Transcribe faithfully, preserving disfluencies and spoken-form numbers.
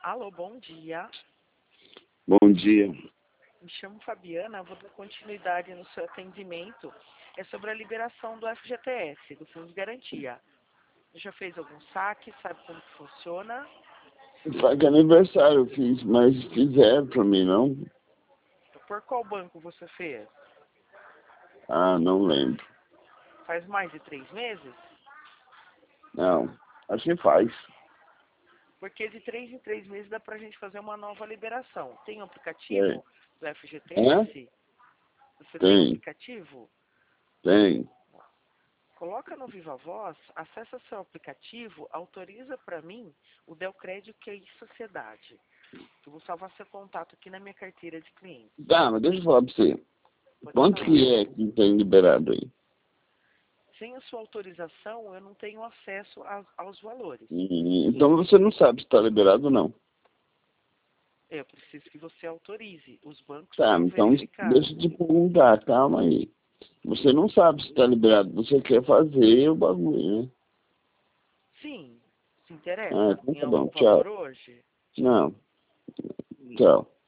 Alô, bom dia. Bom dia. Me chamo Fabiana, vou dar continuidade no seu atendimento. É sobre a liberação do F G T S, do Fundo de Garantia. Já fez algum saque? Sabe como que funciona? Faz aniversário eu fiz, mas fizeram pra mim, não? Por qual banco você fez? Ah, não lembro. Faz mais de três meses? Não, acho que faz. Porque de três em três meses dá pra gente fazer uma nova liberação. Tem um Tem. aplicativo do F G T Hã? S? Você tem um Tem, aplicativo? tem. Coloca no Viva Voz, acessa seu aplicativo, autoriza para mim o Delcred Q I Sociedade. Eu vou salvar seu contato aqui na minha carteira de clientes. Tá, mas deixa eu falar pra você. Pode Quanto falar. que é que tem liberado aí? Sem a sua autorização, eu não tenho acesso a, aos valores. Hum, Então você não sabe se está liberado ou não. Eu preciso que você autorize. Os bancos Tá, vão então verificar. deixa eu te perguntar, calma aí. Você não sabe se está liberado, você quer fazer o bagulho, né? Sim, se Ah, interessa. então Tem tá algum bom, valor tchau. hoje? Não, tchau.